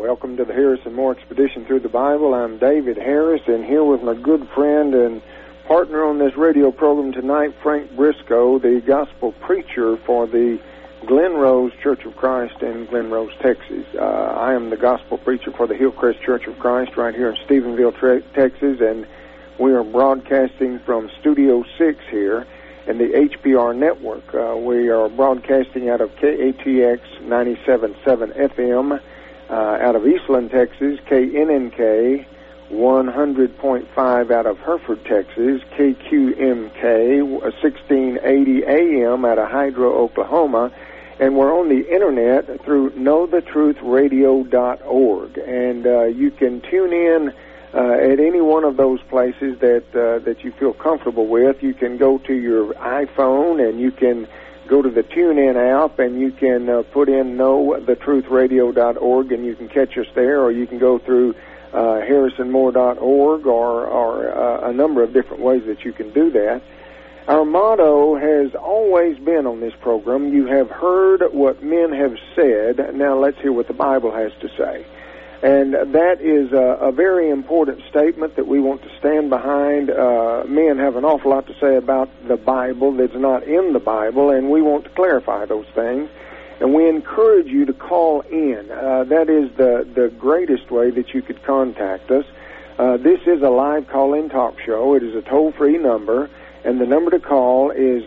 Welcome to the Harris and Moore Expedition Through the Bible. I'm David Harris, and here with my good friend and partner on this radio program tonight, Frank Briscoe, the gospel preacher for the Glen Rose Church of Christ in Glen Rose, Texas. I am the gospel preacher for the Hillcrest Church of Christ right here in Stephenville, Texas, and we are broadcasting from Studio 6 here in the HPR network. We are broadcasting out of KATX 97.7 FM, out of Eastland, Texas, KNNK 100.5 out of Hereford, Texas, KQMK 1680 AM out of Hydro, Oklahoma, and we're on the internet through knowthetruthradio.org, and you can tune in at any one of those places that you feel comfortable with. You can go to your iPhone and you can go to the TuneIn app and you can put in knowthetruthradio.org and you can catch us there, or you can go through harrisonmore.org or a number of different ways that you can do that. Our motto has always been on this program, you have heard what men have said, now let's hear what the Bible has to say. And that is a very important statement that we want to stand behind. Men have an awful lot to say about the Bible that's not in the Bible, and we want to clarify those things. And we encourage you to call in. That is the greatest way that you could contact us. This is a live call-in talk show. It is a toll-free number, and the number to call is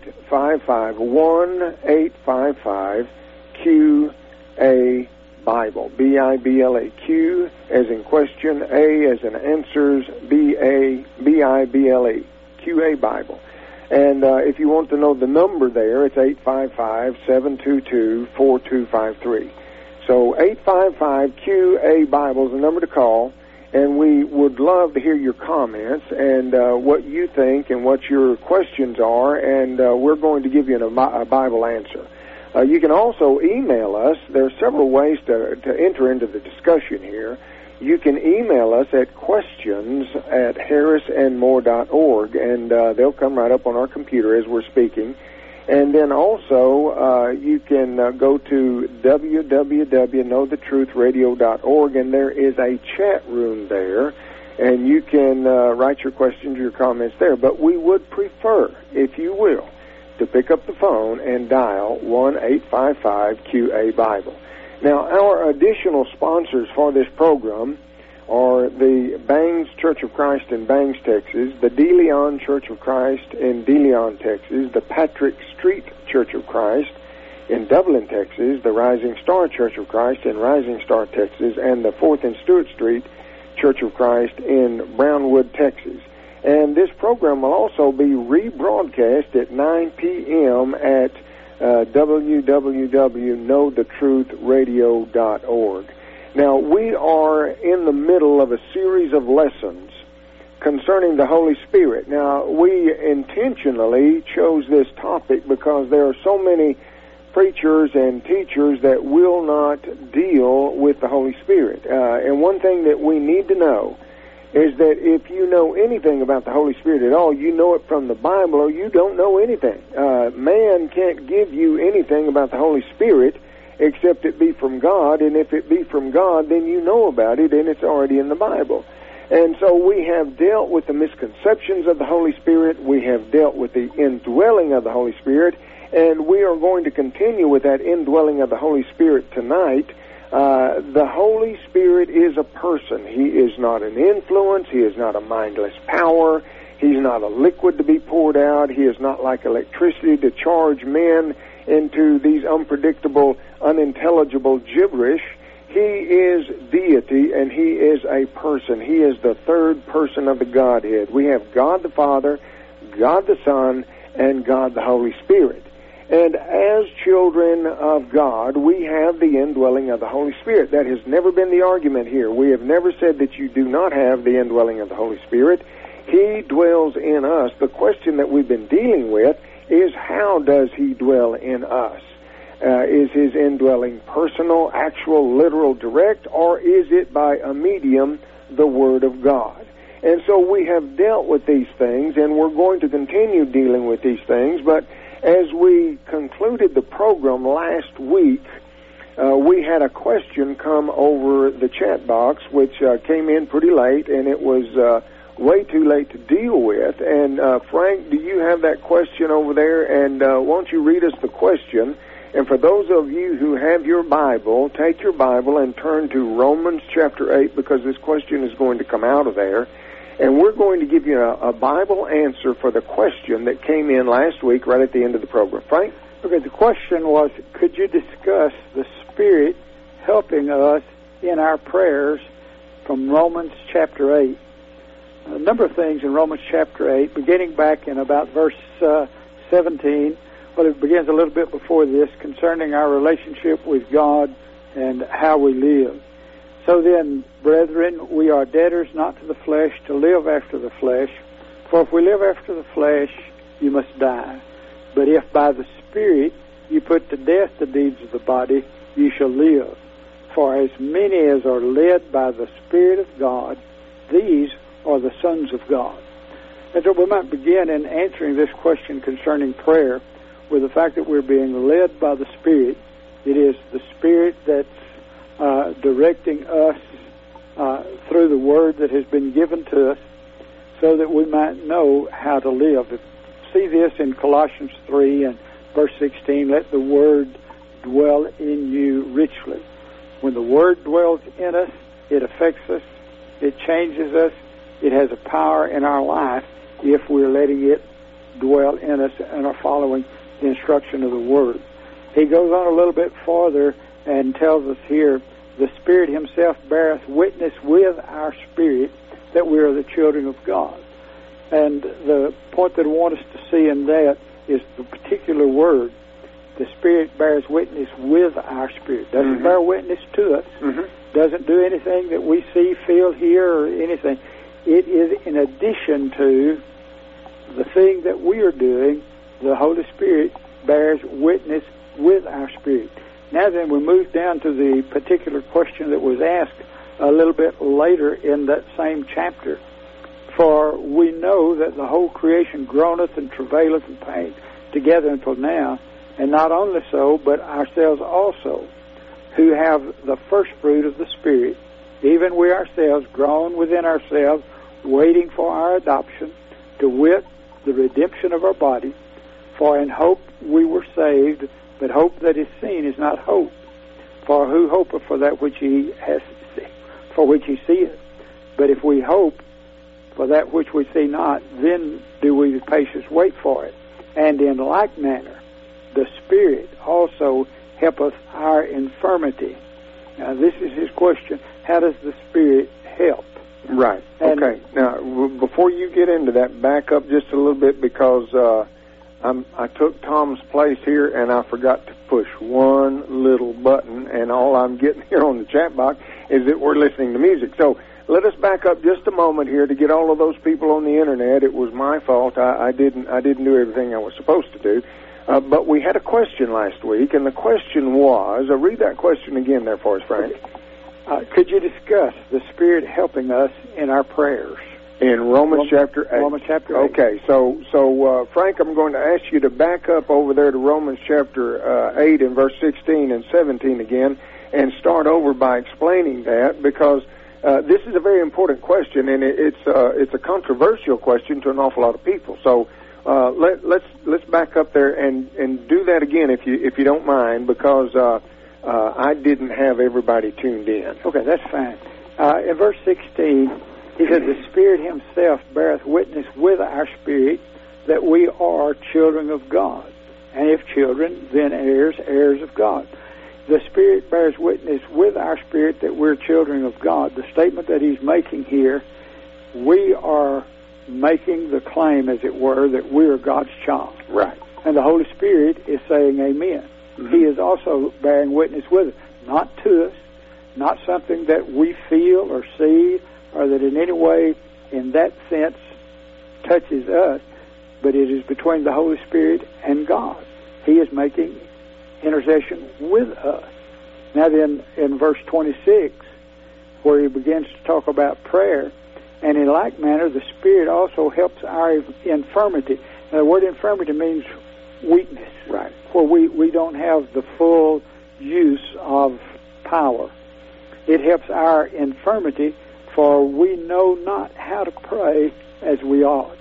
855-1-855-QA-BIBLE. B-I-B-L-E. Q as in question, A as in answers, B-I-B-L-E. QA-BIBLE. And if you want to know the number there, it's 855-722-4253. So 855-QA-BIBLE is the number to call, and we would love to hear your comments and what you think and what your questions are, and we're going to give you a Bible answer. You can also email us. There are several ways to enter into the discussion here. You can email us at questions@harrisandmore.org, and they'll come right up on our computer as we're speaking. And then also you can go to www.knowthetruthradio.org, and there is a chat room there, and you can write your questions or your comments there. But we would prefer, if you will, to pick up the phone and dial 1-855-QA-BIBLE. Now, our additional sponsors for this program are the Bangs Church of Christ in Bangs, Texas, the De Leon Church of Christ in De Leon, Texas, the Patrick Street Church of Christ in Dublin, Texas, the Rising Star Church of Christ in Rising Star, Texas, and the 4th and Stewart Street Church of Christ in Brownwood, Texas. And this program will also be rebroadcast at 9 p.m. at www.knowthetruthradio.org. Now, we are in the middle of a series of lessons concerning the Holy Spirit. Now, we intentionally chose this topic because there are so many preachers and teachers that will not deal with the Holy Spirit. And one thing that we need to know is that if you know anything about the Holy Spirit at all, you know it from the Bible, or you don't know anything. Man can't give you anything about the Holy Spirit except it be from God, and if it be from God, then you know about it, and it's already in the Bible. And so we have dealt with the misconceptions of the Holy Spirit, we have dealt with the indwelling of the Holy Spirit, and we are going to continue with that indwelling of the Holy Spirit tonight. The Holy Spirit is a person. He is not an influence. He is not a mindless power. He's not a liquid to be poured out. He is not like electricity to charge men into these unpredictable, unintelligible gibberish. He is deity, and he is a person. He is the third person of the Godhead. We have God the Father, God the Son, and God the Holy Spirit. And as children of God, we have the indwelling of the Holy Spirit. That has never been the argument here. We have never said that you do not have the indwelling of the Holy Spirit. He dwells in us. The question that we've been dealing with is, how does he dwell in us? Is his indwelling personal, actual, literal, direct, or is it by a medium, the Word of God? And so we have dealt with these things, and we're going to continue dealing with these things, but as we concluded the program last week, we had a question come over the chat box, which came in pretty late, and it was way too late to deal with. And Frank, do you have that question over there? And won't you read us the question? And for those of you who have your Bible, take your Bible and turn to Romans chapter 8, because this question is going to come out of there. And we're going to give you a Bible answer for the question that came in last week right at the end of the program. Frank? Okay, the question was, could you discuss the Spirit helping us in our prayers from Romans chapter 8? A number of things in Romans chapter 8, beginning back in about verse 17. Well, it begins a little bit before this, concerning our relationship with God and how we live. So then, brethren, we are debtors not to the flesh, to live after the flesh. For if we live after the flesh, you must die. But if by the Spirit you put to death the deeds of the body, you shall live. For as many as are led by the Spirit of God, these are the sons of God. And so we might begin in answering this question concerning prayer with the fact that we're being led by the Spirit. It is the Spirit that's directing us through the Word that has been given to us so that we might know how to live. See this in Colossians 3 and verse 16, let the Word dwell in you richly. When the Word dwells in us, it affects us, it changes us, it has a power in our life if we're letting it dwell in us and are following the instruction of the Word. He goes on a little bit farther and tells us here, the Spirit Himself beareth witness with our spirit that we are the children of God. And the point that I want us to see in that is the particular word. The Spirit bears witness with our spirit. Doesn't bear witness to us. Doesn't do anything that we see, feel, hear, or anything. It is in addition to the thing that we are doing. The Holy Spirit bears witness with our spirit. Now then, we move down to the particular question that was asked a little bit later in that same chapter. For we know that the whole creation groaneth and travaileth in pain together until now, and not only so, but ourselves also, who have the first fruit of the Spirit, even we ourselves groan within ourselves, waiting for our adoption, to wit, the redemption of our body. For in hope we were saved, but hope that is seen is not hope. For who hopeth for that which he has, for which he seeth? But if we hope for that which we see not, then do we with patience wait for it. And in like manner, the Spirit also helpeth our infirmity. Now, this is his question. How does the Spirit help? Right. And okay. Now, before you get into that, back up just a little bit, because I took Tom's place here, and I forgot to push one little button, and all I'm getting here on the chat box is that we're listening to music. So let us back up just a moment here to get all of those people on the internet. It was my fault. I didn't do everything I was supposed to do. But we had a question last week, and the question was, read that question again there for us, Frank. Could you discuss the Spirit helping us in our prayers? In Romans chapter 8. Romans chapter 8. Okay, so Frank, I'm going to ask you to back up over there to Romans chapter 8 and verse 16 and 17 again, and start over by explaining that, because this is a very important question, and it's a controversial question to an awful lot of people. So let's back up there and do that again if you don't mind, because I didn't have everybody tuned in. Okay, that's fine. In verse 16, he said, the Spirit Himself beareth witness with our spirit that we are children of God. And if children, then heirs, heirs of God. The Spirit bears witness with our spirit that we're children of God. The statement that he's making here, we are making the claim, as it were, that we are God's child. Right. And the Holy Spirit is saying amen. He is also bearing witness with us, not to us, not something that we feel or see, or that in any way, in that sense, touches us, but it is between the Holy Spirit and God. He is making intercession with us. Now then, in verse 26, where he begins to talk about prayer, and in like manner, the Spirit also helps our infirmity. Now, the word infirmity means weakness, right? Where we don't have the full use of power. It helps our infirmity, for we know not how to pray as we ought.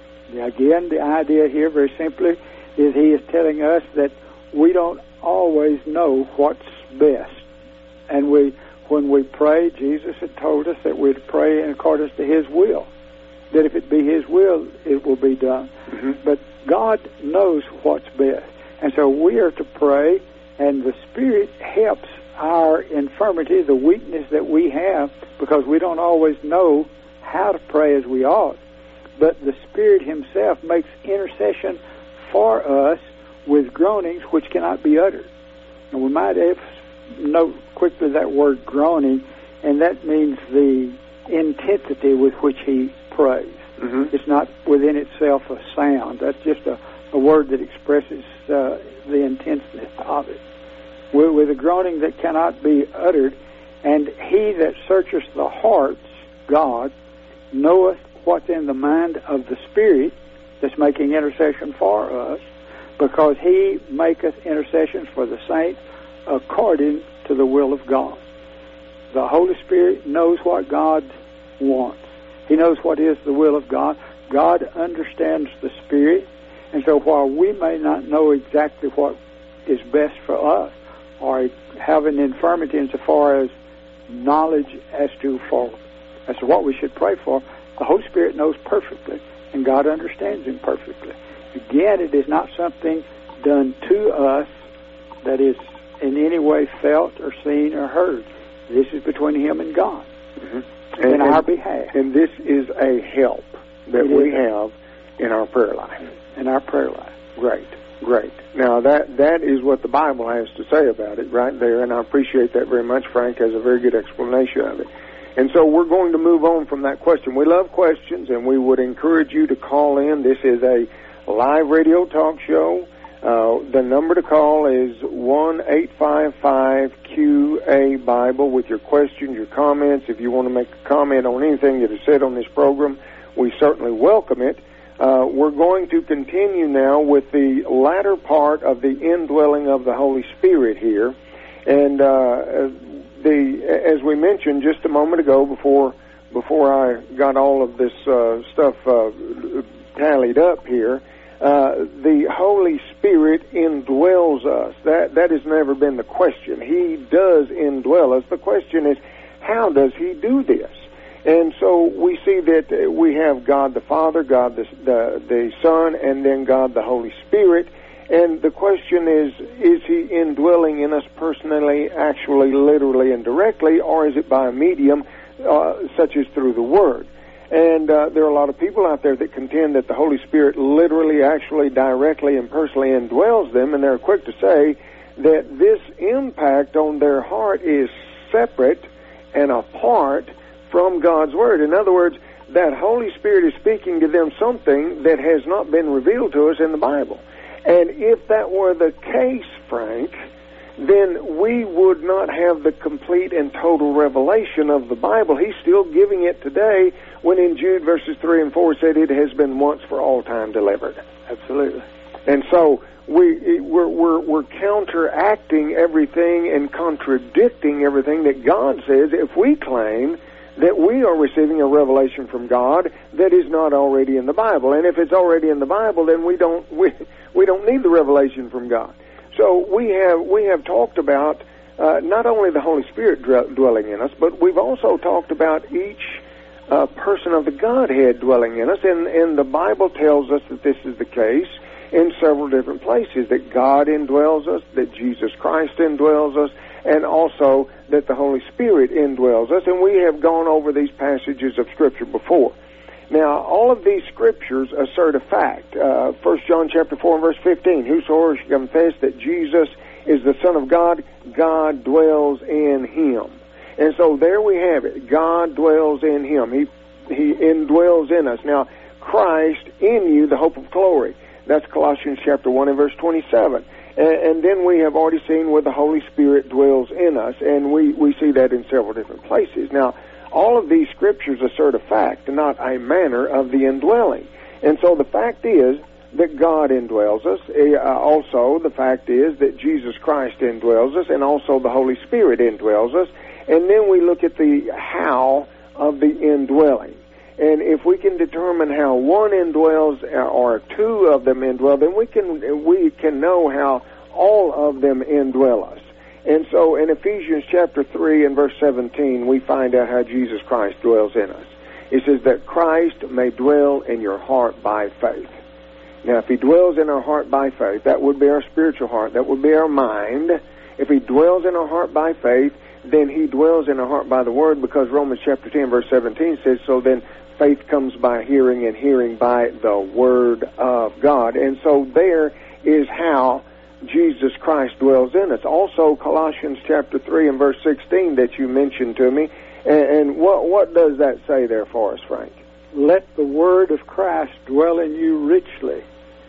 Again, the idea here, very simply, is he is telling us that we don't always know what's best. And when we pray, Jesus had told us that we'd pray in accordance to his will, that if it be his will, it will be done. Mm-hmm. But God knows what's best. And so we are to pray, and the Spirit helps our infirmity, the weakness that we have, because we don't always know how to pray as we ought. But the Spirit himself makes intercession for us with groanings which cannot be uttered. And we might note quickly that word groaning, and that means the intensity with which he prays. Mm-hmm. It's not within itself a sound. That's just a word that expresses the intenseness of it. With a groaning that cannot be uttered, and he that searcheth the hearts, God, knoweth what's in the mind of the Spirit that's making intercession for us, because he maketh intercessions for the saints according to the will of God. The Holy Spirit knows what God wants. He knows what is the will of God. God understands the Spirit, and so while we may not know exactly what is best for us, or have an infirmity insofar as knowledge as to what we should pray for, the Holy Spirit knows perfectly, and God understands him perfectly. Again, it is not something done to us that is in any way felt or seen or heard. This is between him and God, mm-hmm. in our behalf. And this is a help that we have in our prayer life. In our prayer life. Great. Now, that is what the Bible has to say about it right there, and I appreciate that very much. Frank has a very good explanation of it. And so we're going to move on from that question. We love questions, and we would encourage you to call in. This is a live radio talk show. The number to call is 1-855-QA-BIBLE with your questions, your comments. If you want to make a comment on anything that is said on this program, we certainly welcome it. We're going to continue now with the latter part of the indwelling of the Holy Spirit here. And as we mentioned just a moment ago, before I got all of this stuff tallied up here, the Holy Spirit indwells us. That has never been the question. He does indwell us. The question is, how does he do this? And so we see that we have God the Father, God the Son, and then God the Holy Spirit. And the question is he indwelling in us personally, actually, literally, and directly, or is it by a medium such as through the Word? And there are a lot of people out there that contend that the Holy Spirit literally, actually, directly, and personally indwells them, and they're quick to say that this impact on their heart is separate and apart from God's Word. In other words, that Holy Spirit is speaking to them something that has not been revealed to us in the Bible. And if that were the case, Frank, then we would not have the complete and total revelation of the Bible. He's still giving it today when in Jude verses 3 and 4 said it has been once for all time delivered. Absolutely. And so we're counteracting everything and contradicting everything that God says if we claim that we are receiving a revelation from God that is not already in the Bible. And if it's already in the Bible, then we don't need the revelation from God. So we have talked about not only the Holy Spirit dwelling in us, but we've also talked about each person of the Godhead dwelling in us. And the Bible tells us that this is the case in several different places, that God indwells us, that Jesus Christ indwells us, and also that the Holy Spirit indwells us. And we have gone over these passages of Scripture before. Now, all of these Scriptures assert a fact. 1 John chapter 4 and verse 15, whosoever shall confess that Jesus is the Son of God, God dwells in him. And so there we have it. God dwells in him. He indwells in us. Now, Christ in you, the hope of glory. That's Colossians chapter 1 and verse 27. And then we have already seen where the Holy Spirit dwells in us, and we see that in several different places. Now, all of these Scriptures assert a fact, not a manner of the indwelling. And so the fact is that God indwells us. Also, the fact is that Jesus Christ indwells us, and also the Holy Spirit indwells us. And then we look at the how of the indwelling. And if we can determine how one indwells or two of them indwell, then we can know how all of them indwell us. And so in Ephesians chapter 3 and verse 17, we find out how Jesus Christ dwells in us. It says that Christ may dwell in your heart by faith. Now, if he dwells in our heart by faith, that would be our spiritual heart, that would be our mind. If he dwells in our heart by faith, then he dwells in our heart by the Word, because Romans chapter 10 verse 17 says, so then faith comes by hearing, and hearing by the Word of God. And so there is how Jesus Christ dwells in us. Also, Colossians chapter 3 and verse 16 that you mentioned to me. And what does that say there for us, Frank? Let the word of Christ dwell in you richly,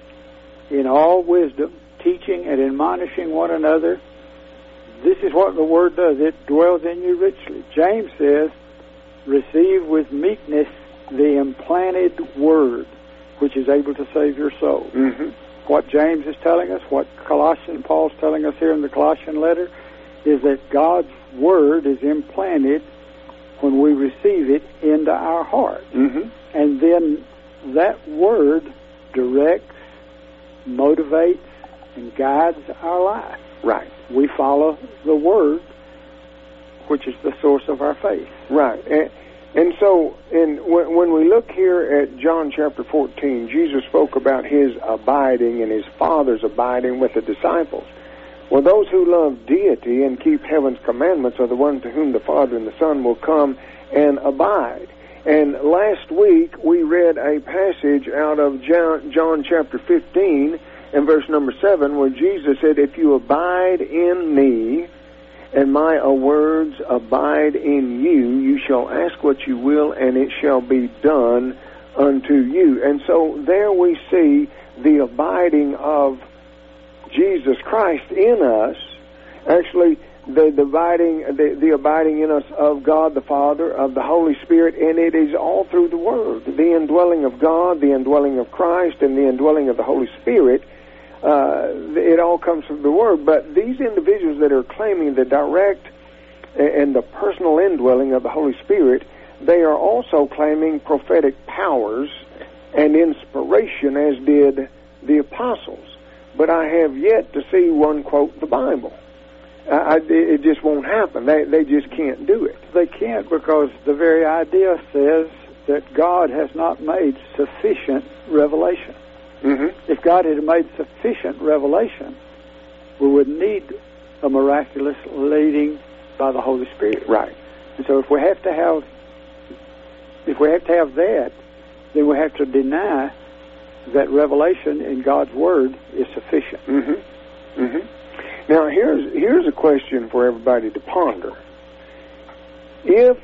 in all wisdom, teaching and admonishing one another. This is what the word does. It dwells in you richly. James says, receive with meekness the implanted word, which is able to save your soul. Mm-hmm. What James is telling us, what Paul's telling us here in the Colossian letter, is that God's word is implanted when we receive it into our heart. Mm-hmm. And then that word directs, motivates, and guides our life. Right. We follow the word, which is the source of our faith. Right. And so when we look here at John chapter 14, Jesus spoke about his abiding and his Father's abiding with the disciples. Well, those who love deity and keep heaven's commandments are the ones to whom the Father and the Son will come and abide. And last week we read a passage out of John chapter 15 and verse number 7, where Jesus said, if you abide in me, and my words abide in you, you shall ask what you will, and it shall be done unto you. And so there we see the abiding of Jesus Christ in us, actually the abiding in us of God the Father, of the Holy Spirit, and it is all through the Word. The indwelling of God, the indwelling of Christ, and the indwelling of the Holy Spirit, it all comes from the Word. But these individuals that are claiming the direct and the personal indwelling of the Holy Spirit, they are also claiming prophetic powers and inspiration, as did the apostles. But I have yet to see one quote the Bible. It just won't happen. They just can't do it. They can't, because the very idea says that God has not made sufficient revelation. Mm-hmm. If God had made sufficient revelation, we would need a miraculous leading by the Holy Spirit. Right. And so if we have to have that, then we have to deny that revelation in God's Word is sufficient. Mm-hmm. Mm-hmm. Now here's a question for everybody to ponder. If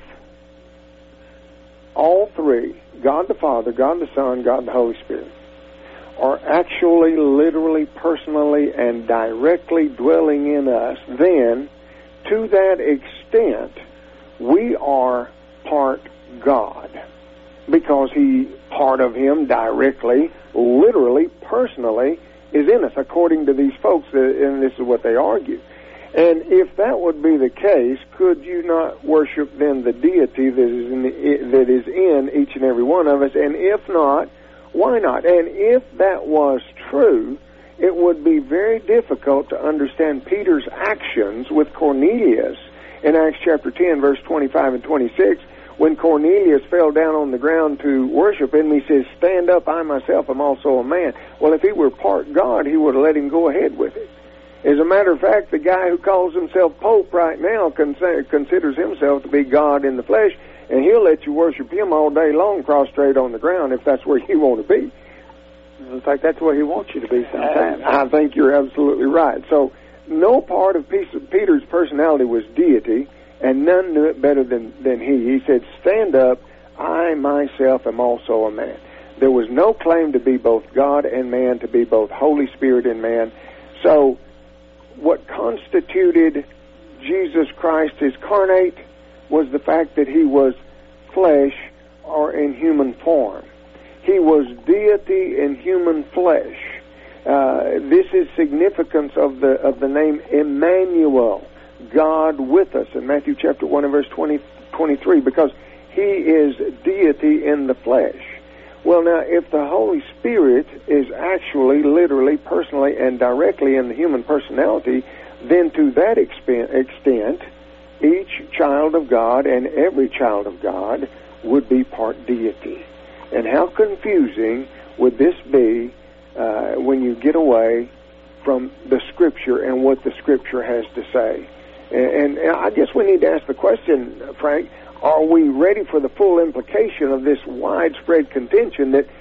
all three, God the Father, God the Son, God the Holy Spirit, are actually, literally, personally, and directly dwelling in us, then, to that extent, we are part God. Because part of Him directly, literally, personally, is in us, according to these folks, and this is what they argue. And if that would be the case, could you not worship then the deity that is in each and every one of us? And if not, why not? And if that was true, it would be very difficult to understand Peter's actions with Cornelius in Acts chapter 10, verse 25 and 26, when Cornelius fell down on the ground to worship him. He says, stand up, I myself am also a man. Well, if he were part God, he would have let him go ahead with it. As a matter of fact, the guy who calls himself Pope right now considers himself to be God in the flesh, and he'll let you worship him all day long, prostrate on the ground, if that's where you want to be. In fact, that's where he wants you to be sometimes. I think you're absolutely right. So no part of Peter's personality was deity, and none knew it better than he. He said, stand up, I myself am also a man. There was no claim to be both God and man, to be both Holy Spirit and man. So what constituted Jesus Christ incarnate was the fact that he was flesh or in human form. He was deity in human flesh. This is significance of the name Emmanuel, God with us, in Matthew chapter 1 and verse 23, because he is deity in the flesh. Well, now, if the Holy Spirit is actually, literally, personally, and directly in the human personality, then to that extent, each child of God and every child of God would be part deity. And how confusing would this be when you get away from the Scripture and what the Scripture has to say? And I guess we need to ask the question, Frank, are we ready for the full implication of this widespread contention that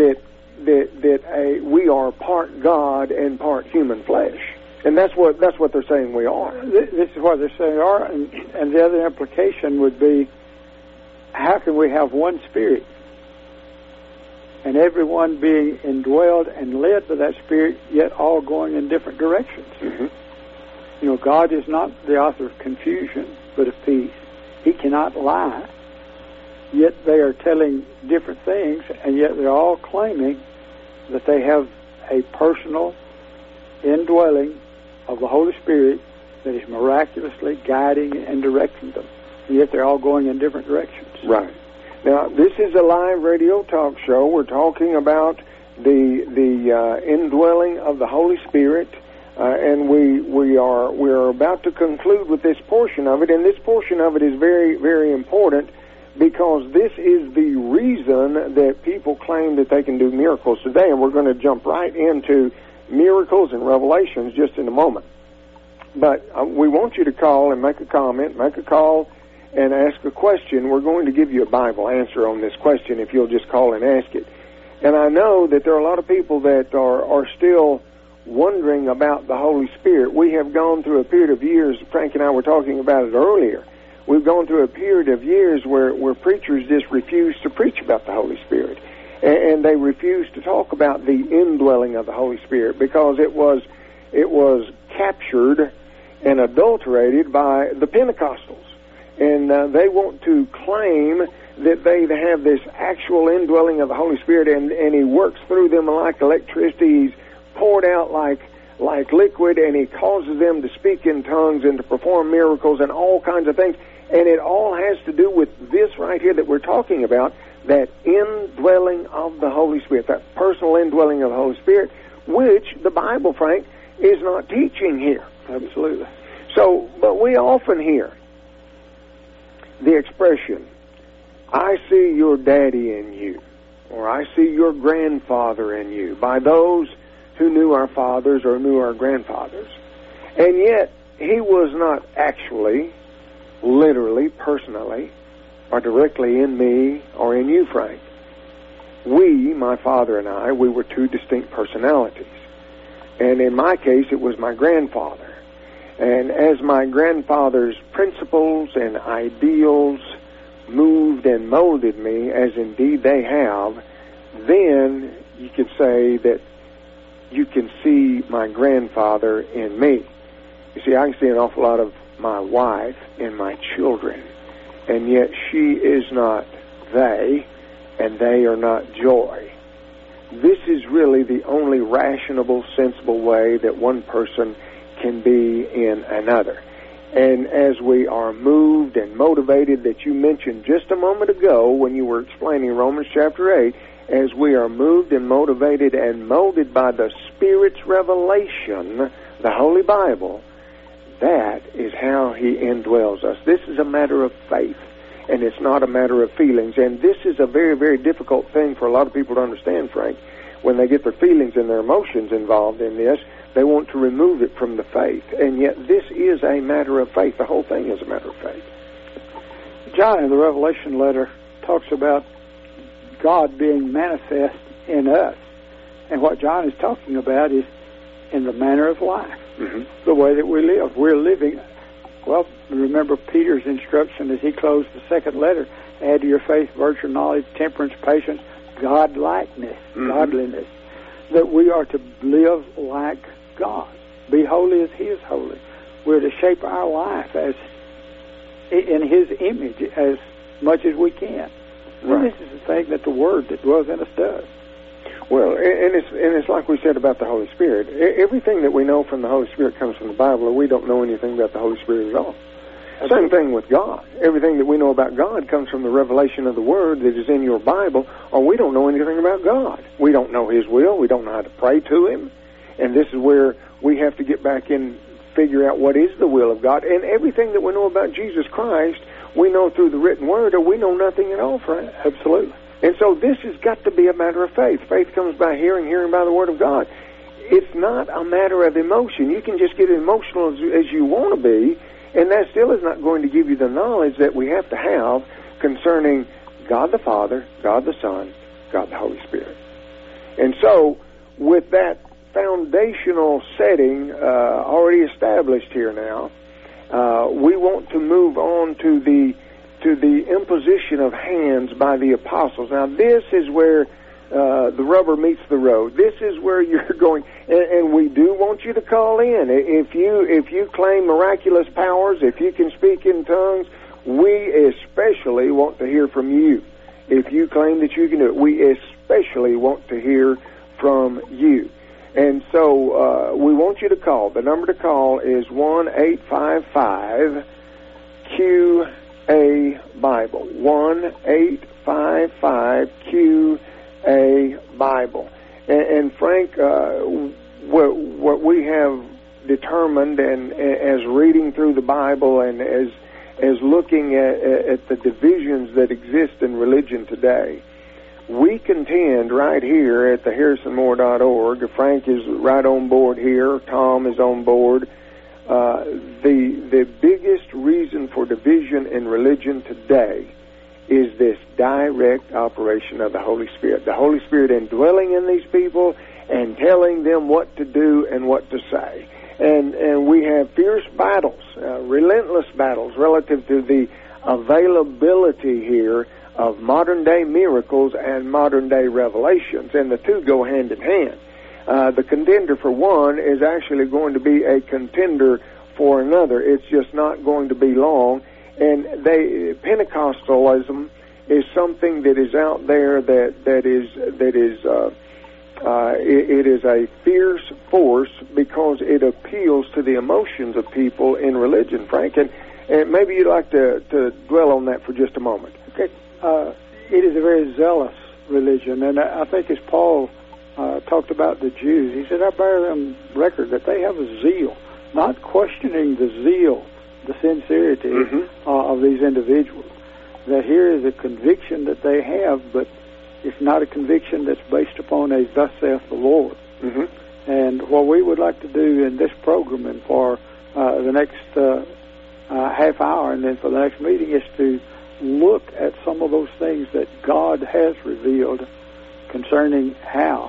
we are part God and part human flesh? And that's what they're saying we are. This is what they're saying we are, and the other implication would be, how can we have one Spirit and everyone being indwelled and led by that Spirit, yet all going in different directions? Mm-hmm. You know, God is not the author of confusion, but of peace. He cannot lie. Yet they are telling different things, and yet they're all claiming that they have a personal indwelling of the Holy Spirit that is miraculously guiding and directing them. And yet they're all going in different directions. Right. Now, this is a live radio talk show. We're talking about the indwelling of the Holy Spirit, and we're about to conclude with this portion of it. And this portion of it is very, very important, because this is the reason that people claim that they can do miracles today. And we're going to jump right into miracles and revelations just in a moment. But we want you to call and make a comment, make a call and ask a question. We're going to give you a Bible answer on this question if you'll just call and ask it. And I know that there are a lot of people that are still wondering about the Holy Spirit. We have gone through a period of years, Frank and I were talking about it earlier, we've gone through a period of years where preachers just refuse to preach about the Holy Spirit. And they refuse to talk about the indwelling of the Holy Spirit, because it was captured and adulterated by the Pentecostals. And they want to claim that they have this actual indwelling of the Holy Spirit, and he works through them like electricity. He's poured out like liquid, and he causes them to speak in tongues and to perform miracles and all kinds of things. And it all has to do with this right here that we're talking about, that indwelling of the Holy Spirit, that personal indwelling of the Holy Spirit, which the Bible, Frank, is not teaching here. Absolutely. So, but we often hear the expression, I see your daddy in you, or I see your grandfather in you, by those who knew our fathers or knew our grandfathers. And yet, he was not actually, literally, personally, or directly in me or in you, Frank. We, my father and I, we were two distinct personalities. And in my case, it was my grandfather. And as my grandfather's principles and ideals moved and molded me, as indeed they have, then you could say that you can see my grandfather in me. You see, I can see an awful lot of my wife in my children, and yet she is not they, and they are not Joy. This is really the only rational, sensible way that one person can be in another. And as we are moved and motivated, that you mentioned just a moment ago when you were explaining Romans chapter 8, as we are moved and motivated and molded by the Spirit's revelation, the Holy Bible, that is how he indwells us. This is a matter of faith, and it's not a matter of feelings. And this is a very, very difficult thing for a lot of people to understand, Frank. When they get their feelings and their emotions involved in this, they want to remove it from the faith. And yet this is a matter of faith. The whole thing is a matter of faith. John in the Revelation letter talks about God being manifest in us. And what John is talking about is in the manner of life, the way that we live. We're living, well, remember Peter's instruction as he closed the second letter, add to your faith virtue, knowledge, temperance, patience, godlikeness, godliness, that we are to live like God, be holy as he is holy. We're to shape our life as in his image as much as we can. And this is the thing that the Word that dwells in us does. Well, and it's like we said about the Holy Spirit. Everything that we know from the Holy Spirit comes from the Bible, or we don't know anything about the Holy Spirit at all. Same thing with God. Everything that we know about God comes from the revelation of the Word that is in your Bible, or we don't know anything about God. We don't know His will. We don't know how to pray to Him. And this is where we have to get back and figure out what is the will of God. And everything that we know about Jesus Christ, we know through the written Word, or we know nothing at all, Frank. Absolutely. And so this has got to be a matter of faith. Faith comes by hearing, hearing by the Word of God. It's not a matter of emotion. You can just get emotional as you want to be, and that still is not going to give you the knowledge that we have to have concerning God the Father, God the Son, God the Holy Spirit. And so, with that foundational setting already established here now, we want to move on to the imposition of hands by the apostles. Now, this is where the rubber meets the road. This is where you're going, and we do want you to call in. If you claim miraculous powers, if you can speak in tongues, we especially want to hear from you. If you claim that you can do it, we especially want to hear from you. And so we want you to call. The number to call is 1-855-QA-BIBLE. 1-855-QA-BIBLE. And Frank, what we have determined, and as reading through the Bible and as looking at the divisions that exist in religion today, we contend right here at the HarrisonMoore.org, Frank is right on board here, Tom is on board, the biggest reason for division in religion today is this direct operation of the Holy Spirit. The Holy Spirit indwelling in these people and telling them what to do and what to say. And we have fierce battles, relentless battles relative to the availability here of modern-day miracles and modern-day revelations, and the two go hand in hand. The contender for one is actually going to be a contender for another. It's just not going to be long. And Pentecostalism is something that is out there it is a fierce force because it appeals to the emotions of people in religion, Frank. And maybe you'd like to dwell on that for just a moment. Okay. It is a very zealous religion, and I think as Paul talked about the Jews, he said, I bear them record that they have a zeal, not questioning the zeal, the sincerity of these individuals, that here is a conviction that they have, but it's not a conviction that's based upon a thus saith the Lord. And what we would like to do in this program and for the next half hour and then for the next meeting is to look at some of those things that God has revealed concerning how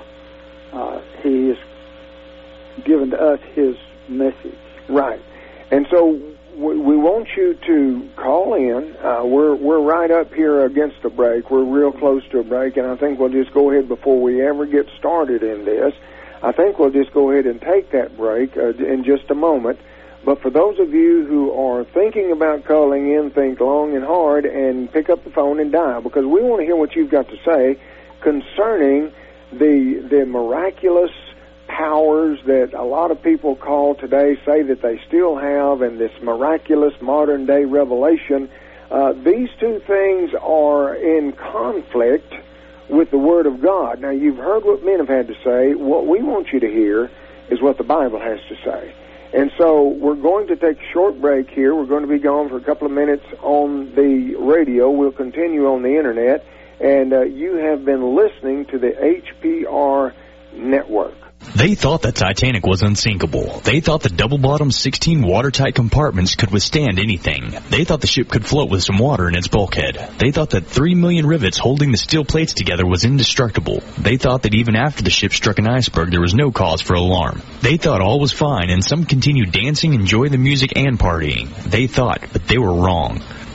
He has given to us His message. Right. And so we want you to call in. We're right up here against a break. We're real close to a break, and I think we'll just go ahead before we ever get started in this. I think we'll just go ahead and take that break in just a moment. But for those of you who are thinking about calling in, think long and hard and pick up the phone and dial, because we want to hear what you've got to say concerning the miraculous powers that a lot of people call today, say that they still have, and this miraculous modern-day revelation. These two things are in conflict with the Word of God. Now, you've heard what men have had to say. What we want you to hear is what the Bible has to say. And so we're going to take a short break here. We're going to be gone for a couple of minutes on the radio. We'll continue on the Internet. And you have been listening to the HPR Network. They thought the Titanic was unsinkable. They thought the double-bottom 16 watertight compartments could withstand anything. They thought the ship could float with some water in its bulkhead. They thought that 3 million rivets holding the steel plates together was indestructible. They thought that even after the ship struck an iceberg, there was no cause for alarm. They thought all was fine, and some continued dancing, enjoying the music, and partying. They thought, but they were wrong.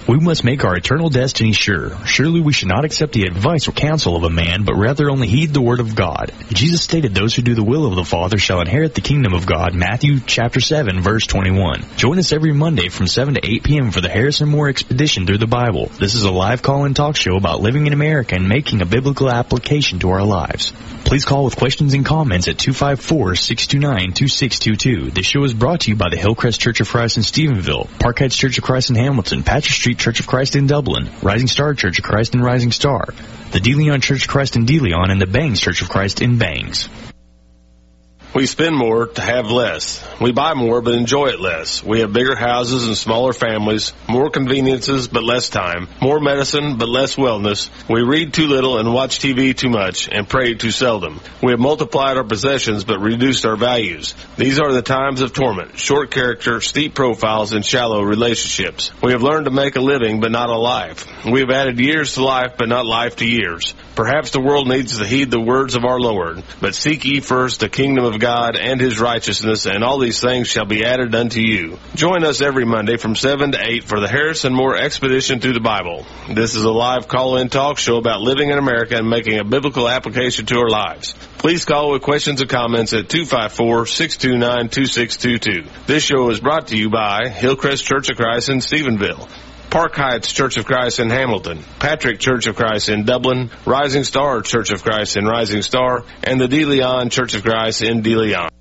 We must make our eternal destiny sure. Surely we should not accept the advice or counsel of a man, but rather only heed the word of God. Jesus stated those who do the will of the Father shall inherit the kingdom of God, Matthew chapter 7, verse 21. Join us every Monday from 7 to 8 p.m. for the Harrison Moore Expedition Through the Bible. This is a live call-in talk show about living in America and making a biblical application to our lives. Please call with questions and comments at 254-629-2622. This show is brought to you by the Hillcrest Church of Christ in Stephenville, Park Heights Church of Christ in Hamilton, Patrick Street Church of Christ in Dublin, Rising Star Church of Christ in Rising Star, the De Leon Church of Christ in De Leon, and the Bangs Church of Christ in Bangs. We spend more to have less. We buy more but enjoy it less. We have bigger houses and smaller families, more conveniences but less time, more medicine but less wellness. We read too little and watch TV too much and pray too seldom. We have multiplied our possessions but reduced our values. These are the times of torment, short character, steep profiles, and shallow relationships. We have learned to make a living but not a life. We have added years to life but not life to years. Perhaps the world needs to heed the words of our Lord, but seek ye first the kingdom of God and his righteousness, and all these things shall be added unto you. Join us every Monday from 7 to 8 for the Harrison Moore Expedition Through the Bible. This is a live call-in talk show about living in America and making a biblical application to our lives. Please call with questions and comments at 254-629-2622. This show is brought to you by Hillcrest Church of Christ in Stephenville, Park Heights Church of Christ in Hamilton, Patrick Church of Christ in Dublin, Rising Star Church of Christ in Rising Star, and the De Leon Church of Christ in De Leon.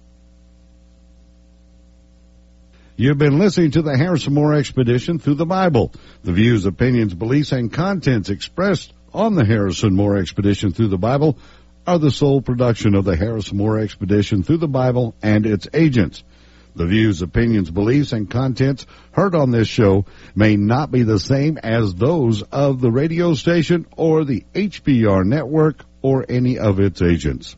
You've been listening to the Harrison Moore Expedition Through the Bible. The views, opinions, beliefs, and contents expressed on the Harrison Moore Expedition Through the Bible are the sole production of the Harrison Moore Expedition Through the Bible and its agents. The views, opinions, beliefs, and contents heard on this show may not be the same as those of the radio station or the HBR network or any of its agents.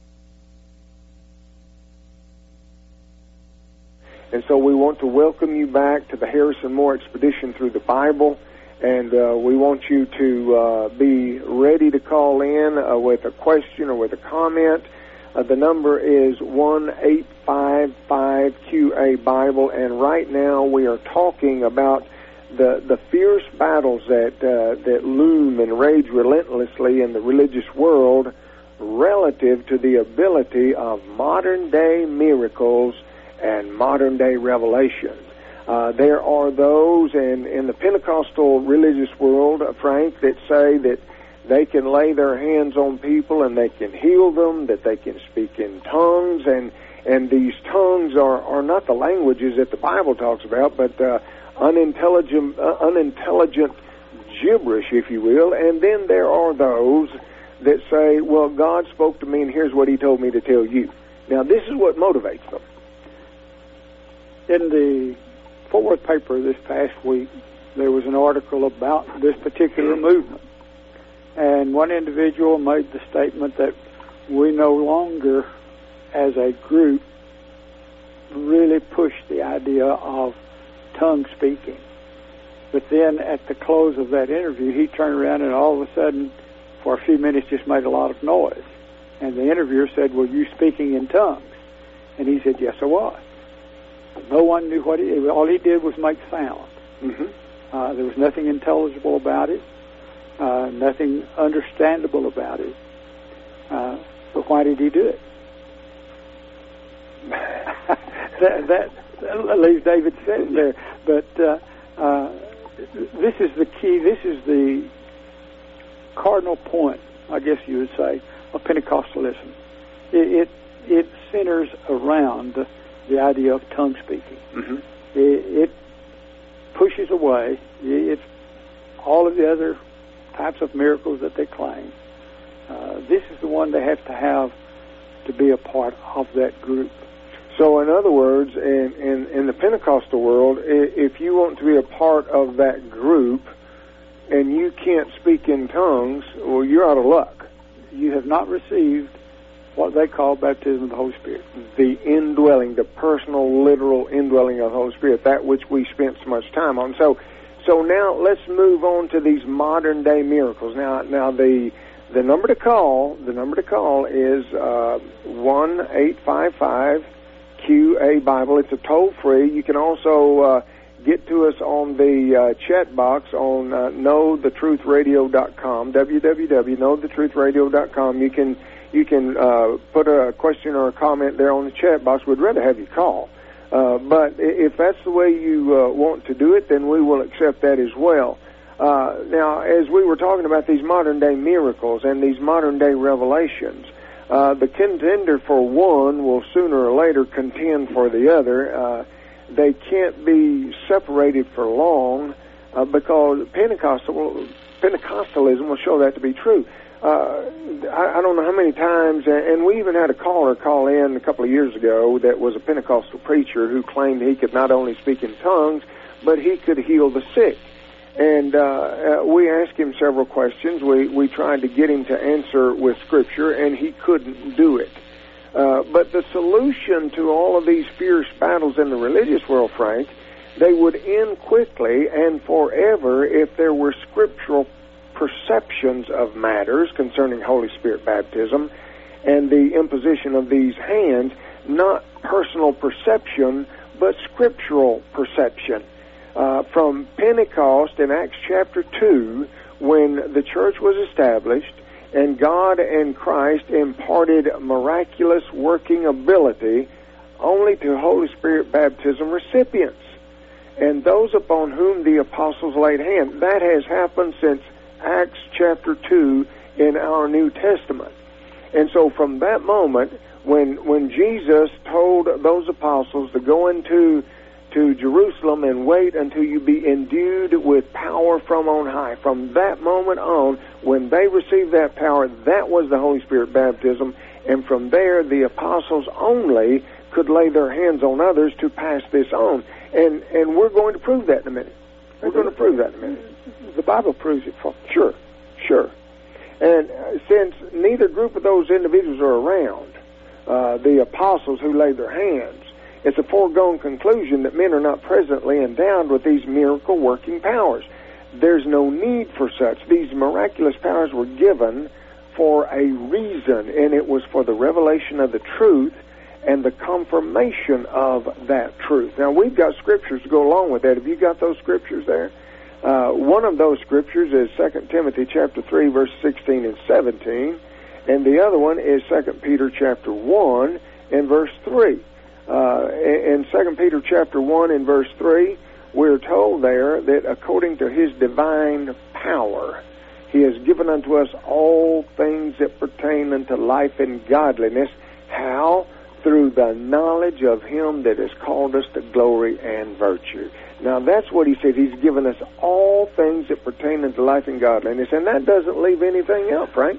And so we want to welcome you back to the Harrison Moore Expedition Through the Bible, and we want you to be ready to call in with a question or with a comment. The number is 1-855-QA-BIBLE, and right now we are talking about the fierce battles that loom and rage relentlessly in the religious world relative to the ability of modern-day miracles and modern-day revelation. There are those in the Pentecostal religious world, Frank, that say that they can lay their hands on people and they can heal them, that they can speak in tongues, and these tongues are not the languages that the Bible talks about, but unintelligent gibberish, if you will. And then there are those that say, well, God spoke to me and here's what he told me to tell you. Now, this is what motivates them. In the Fort Worth paper this past week, there was an article about this particular movement. And one individual made the statement that we no longer, as a group, really push the idea of tongue speaking. But then at the close of that interview, he turned around and all of a sudden, for a few minutes, just made a lot of noise. And the interviewer said, were you speaking in tongues? And he said, yes, I was. No one knew what all he did was make sound. Mm-hmm. There was nothing intelligible about it. Nothing understandable about it. But why did he do it? that leaves David sitting there. But this is the key. This is the cardinal point, I guess you would say, of Pentecostalism. It centers around the idea of tongue speaking. Mm-hmm. It pushes away all of the other types of miracles that they claim. This is the one they have to be a part of that group. So, in other words, in the Pentecostal world, if you want to be a part of that group and you can't speak in tongues, well, you're out of luck. You have not received what they call baptism of the Holy Spirit. The indwelling, the personal, literal indwelling of the Holy Spirit, that which we spent so much time on. So now let's move on to these modern day miracles. Now the number to call is 1-855-QA-BIBLE. It's a toll free. You can also get to us on the chat box on knowthetruthradio.com, www.knowthetruthradio.com. You can put a question or a comment there on the chat box. We'd rather have you call. But if that's the way you want to do it, then we will accept that as well. Now, as we were talking about these modern-day miracles and these modern-day revelations, the contender for one will sooner or later contend for the other. They can't be separated for long because Pentecostalism will show that to be true. I don't know how many times, and we even had a caller call in a couple of years ago that was a Pentecostal preacher who claimed he could not only speak in tongues, but he could heal the sick. And we asked him several questions. We tried to get him to answer with Scripture, and he couldn't do it. But the solution to all of these fierce battles in the religious world, Frank, they would end quickly and forever if there were scriptural perceptions of matters concerning Holy Spirit baptism and the imposition of these hands, not personal perception, but scriptural perception. From Pentecost in Acts chapter 2, when the church was established and God and Christ imparted miraculous working ability only to Holy Spirit baptism recipients and those upon whom the apostles laid hands. That has happened since Acts chapter 2 in our New Testament. And so from that moment, when Jesus told those apostles to go into Jerusalem and wait until you be endued with power from on high, from that moment on, when they received that power, that was the Holy Spirit baptism, and from there the apostles only could lay their hands on others to pass this on. And we're going to prove that in a minute. We're going to prove that in a minute. The Bible proves it for Sure. And since neither group of those individuals are around, the apostles who laid their hands, it's a foregone conclusion that men are not presently endowed with these miracle-working powers. There's no need for such. These miraculous powers were given for a reason, and it was for the revelation of the truth and the confirmation of that truth. Now, we've got scriptures to go along with that. Have you got those scriptures there? One of those scriptures is 2 Timothy chapter 3, verse 16 and 17, and the other one is 2 Peter chapter 1 and verse 3. In 2 Peter chapter 1 and verse 3, we're told there that according to his divine power, he has given unto us all things that pertain unto life and godliness. How? Through the knowledge of him that has called us to glory and virtue. Now, that's what he said. He's given us all things that pertain unto life and godliness, and that doesn't leave anything out, Frank.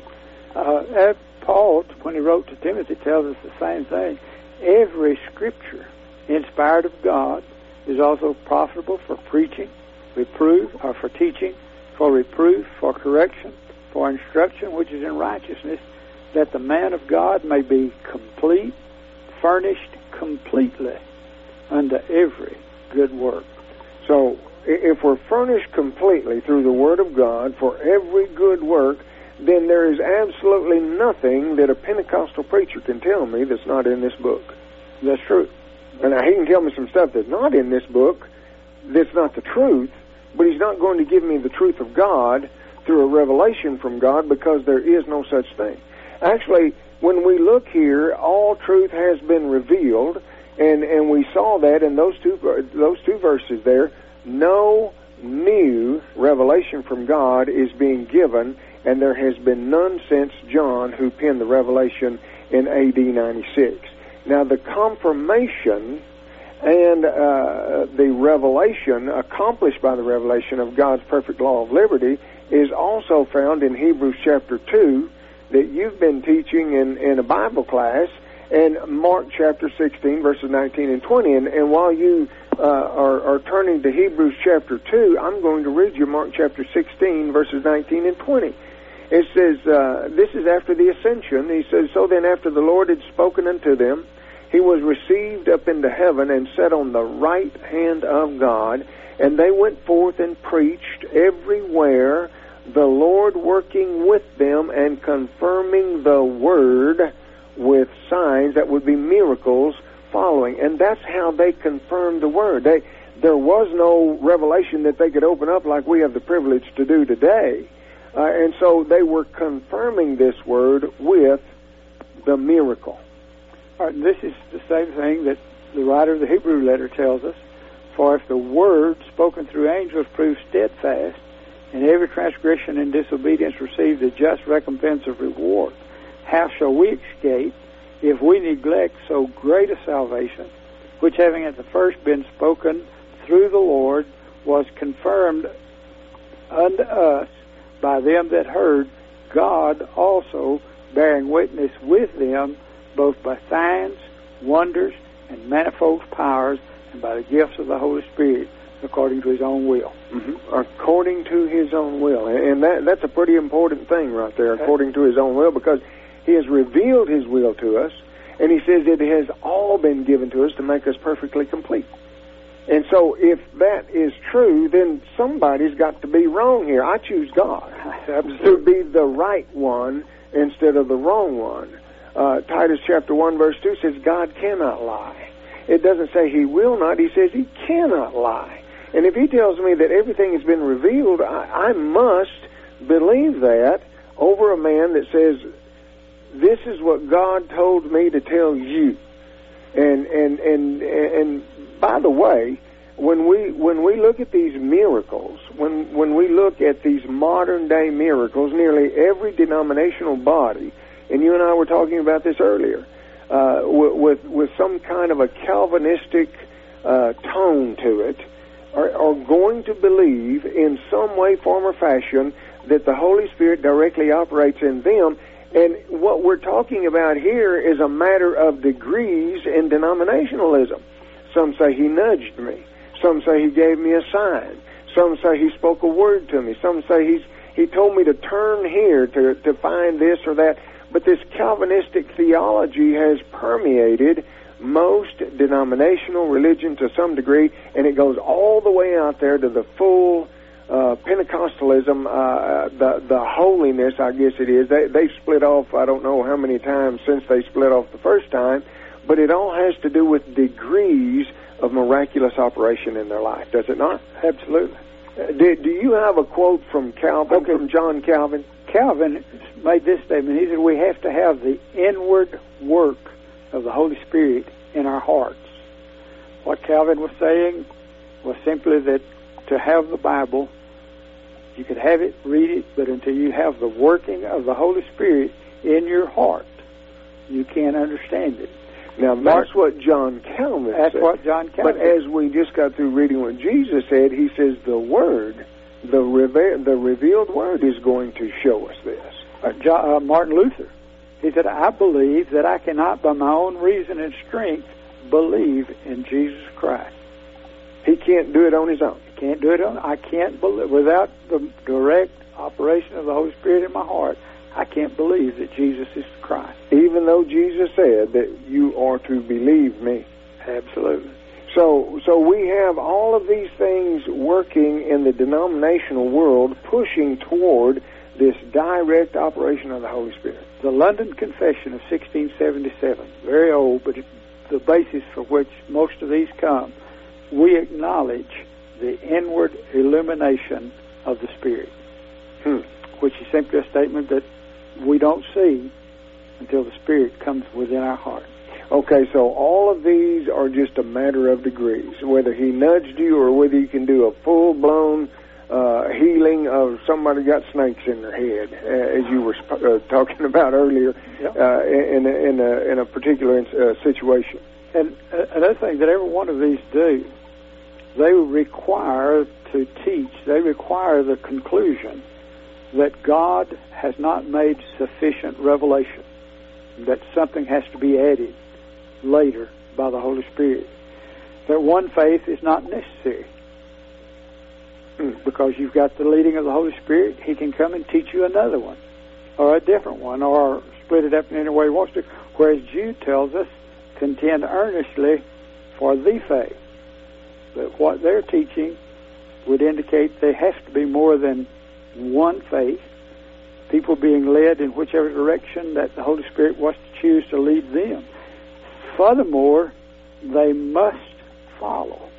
Paul, when he wrote to Timothy, tells us the same thing. Every scripture inspired of God is also profitable for preaching, reproof, or for teaching, for reproof, for correction, for instruction, which is in righteousness, that the man of God may be complete, furnished completely unto every good work. So, if we're furnished completely through the Word of God for every good work, then there is absolutely nothing that a Pentecostal preacher can tell me that's not in this book. That's true. And now he can tell me some stuff that's not in this book that's not the truth, but he's not going to give me the truth of God through a revelation from God, because there is no such thing. Actually, when we look here, all truth has been revealed, and we saw that in those two verses there. No new revelation from God is being given, and there has been none since John, who penned the Revelation in A.D. 96. Now, the confirmation and the revelation accomplished by the revelation of God's perfect law of liberty is also found in Hebrews chapter 2 that you've been teaching in a Bible class, and Mark chapter 16, verses 19 and 20. And while you are turning to Hebrews chapter 2, I'm going to read you Mark chapter 16, verses 19 and 20. It says, this is after the ascension. He says, so then after the Lord had spoken unto them, he was received up into heaven and sat on the right hand of God, and they went forth and preached everywhere, the Lord working with them and confirming the word with signs, that would be miracles, following. And that's how they confirmed the word. there was no revelation that they could open up like we have the privilege to do today. And so they were confirming this word with the miracle. All right, and this is the same thing that the writer of the Hebrew letter tells us. For if the word spoken through angels proves steadfast, and every transgression and disobedience receives a just recompense of reward, how shall we escape if we neglect so great a salvation, which having at the first been spoken through the Lord, was confirmed unto us by them that heard, God also bearing witness with them, both by signs, wonders, and manifold powers, and by the gifts of the Holy Spirit, according to his own will. Mm-hmm. According to his own will. And that's a pretty important thing right there, according to his own will, because he has revealed his will to us, and he says it has all been given to us to make us perfectly complete. And so if that is true, then somebody's got to be wrong here. I choose God to be the right one instead of the wrong one. Titus chapter 1 verse 2 says God cannot lie. It doesn't say he will not. He says he cannot lie. And if he tells me that everything has been revealed, I must believe that over a man that says, this is what God told me to tell you. And by the way, when we look at these miracles, when we look at these modern day miracles, nearly every denominational body, and you and I were talking about this earlier, with some kind of a Calvinistic tone to it, are going to believe in some way, form, or fashion that the Holy Spirit directly operates in them. And what we're talking about here is a matter of degrees in denominationalism. Some say he nudged me. Some say he gave me a sign. Some say he spoke a word to me. Some say he told me to turn here to find this or that. But this Calvinistic theology has permeated most denominational religion to some degree, and it goes all the way out there to the full Pentecostalism, the holiness, I guess it is. They've split off, I don't know how many times since they split off the first time, but it all has to do with degrees of miraculous operation in their life, does it not? Absolutely. Do you have a quote from Calvin, from John Calvin? Calvin made this statement. He said, we have to have the inward work of the Holy Spirit in our hearts. What Calvin was saying was simply that to have the Bible, you could have it, read it, but until you have the working of the Holy Spirit in your heart, you can't understand it. Now, that's what John Calvin said. That's what John Calvin said. But as we just got through reading what Jesus said, he says the Word, the revealed Word is going to show us this. Martin Luther, he said, I believe that I cannot by my own reason and strength believe in Jesus Christ. He can't do it on his own. He can't do it on. I can't believe, without the direct operation of the Holy Spirit in my heart, I can't believe that Jesus is Christ. Even though Jesus said that you are to believe me. Absolutely. So we have all of these things working in the denominational world, pushing toward this direct operation of the Holy Spirit. The London Confession of 1677, very old, but the basis for which most of these come, we acknowledge the inward illumination of the Spirit, which is simply a statement that we don't see until the Spirit comes within our heart. Okay, so all of these are just a matter of degrees, whether he nudged you or whether you can do a full-blown healing of somebody got snakes in their head, as you were talking about earlier. Yep. In a particular situation. And another thing that every one of these do, they require to teach, they require the conclusion that God has not made sufficient revelation, that something has to be added later by the Holy Spirit, that one faith is not necessary. Because you've got the leading of the Holy Spirit, he can come and teach you another one, or a different one, or split it up in any way he wants to. Whereas Jude tells us, contend earnestly for the faith. But what they're teaching would indicate there has to be more than one faith, people being led in whichever direction that the Holy Spirit wants to choose to lead them. Furthermore, they must follow.